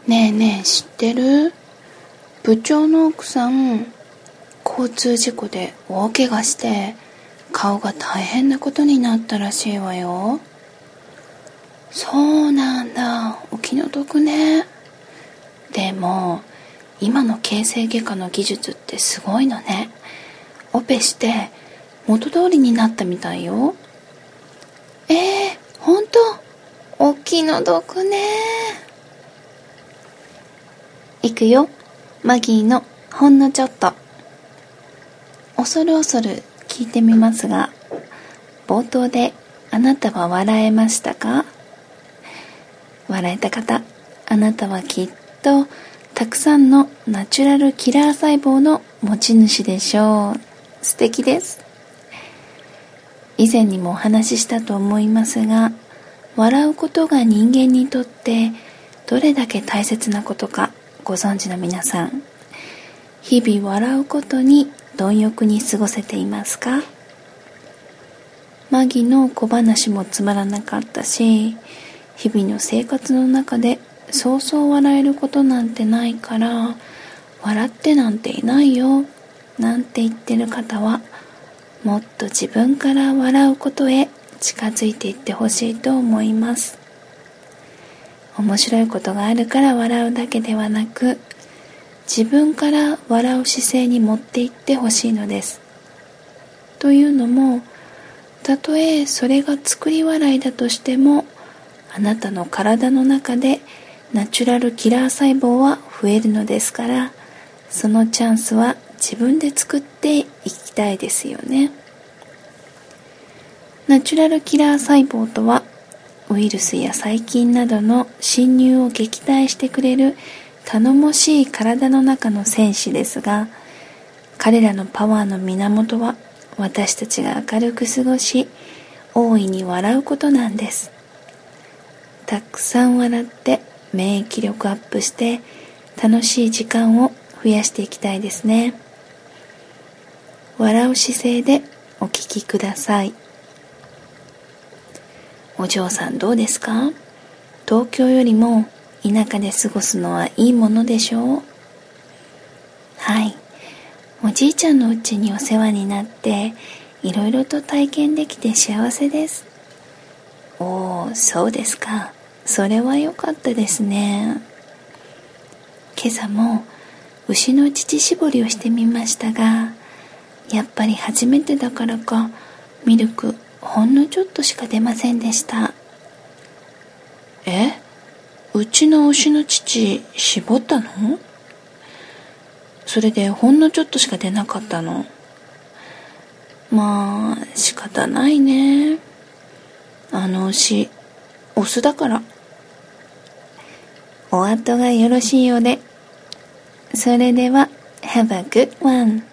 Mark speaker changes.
Speaker 1: ねえねえ知ってる？部長の奥さん、交通事故で大怪我して顔が大変なことになったらしいわよ。そうなんだ、お気の毒ね。でも今の形成外科の技術ってすごいのね。オペして元通りになったみたいよ。ほんと？お気の毒ね。いくよ、マギーのほんのちょっと。恐る恐る聞いてみますが、冒頭であなたは笑えましたか？笑えた方、あなたはきっとたくさんのナチュラルキラー細胞の持ち主でしょう。素敵です。以前にもお話ししたと思いますが、笑うことが人間にとってどれだけ大切なことかご存知の皆さん、日々笑うことに貪欲に過ごせていますか？マギの小話もつまらなかったし、日々の生活の中でそうそう笑えることなんてないから、笑ってなんていないよなんて言ってる方は、もっと自分から笑うことへ近づいていってほしいと思います。面白いことがあるから笑うだけではなく、自分から笑う姿勢に持っていってほしいのです。というのも、たとえそれが作り笑いだとしても、あなたの体の中でナチュラルキラー細胞は増えるのですから、そのチャンスは自分で作っていきたいですよね。ナチュラルキラー細胞とは、ウイルスや細菌などの侵入を撃退してくれる頼もしい体の中の戦士ですが、彼らのパワーの源は私たちが明るく過ごし、大いに笑うことなんです。たくさん笑って免疫力アップして楽しい時間を増やしていきたいですね。笑う姿勢でお聞きください。お嬢さんどうですか？東京よりも田舎で過ごすのはいいものでしょう？はい。おじいちゃんの家にお世話になっていろいろと体験できて幸せです。おー、そうですか。それは良かったですね。今朝も牛の乳搾りをしてみましたが、やっぱり初めてだからかミルクほんのちょっとしか出ませんでした。うちの牛の乳絞ったの？それでほんのちょっとしか出なかったの。まあ仕方ないね。あの牛オスだから。お後がよろしいようで。それでは Have a good one.